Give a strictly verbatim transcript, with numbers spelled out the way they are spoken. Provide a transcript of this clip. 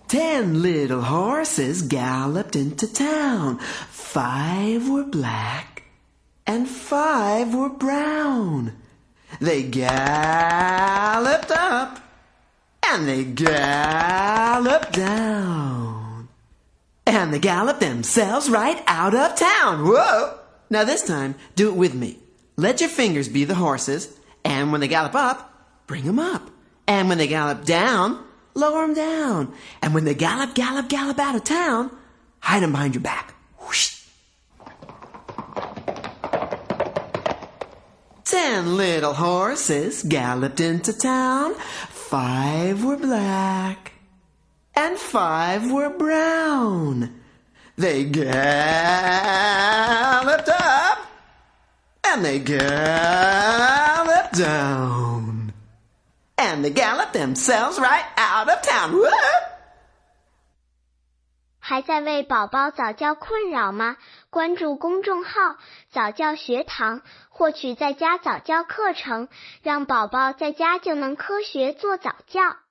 Ten little horses galloped into town. Five were black and five were brown. They galloped up and they galloped down. And they galloped themselves right out of town. Whoa! Now this time, do it with me. Let your fingers be the horses, and when they gallop up, bring them up. And when they gallop down, lower them down. And when they gallop, gallop, gallop out of town, hide them behind your back. Whoosh. Ten little horses galloped into town. Five were black and five were brown. They galloped up and they galloped down. And they galloped themselves right out of town. Whoa! 还在为宝宝早教困扰吗？关注公众号早教学堂，获取在家早教课程，让宝宝在家就能科学做早教。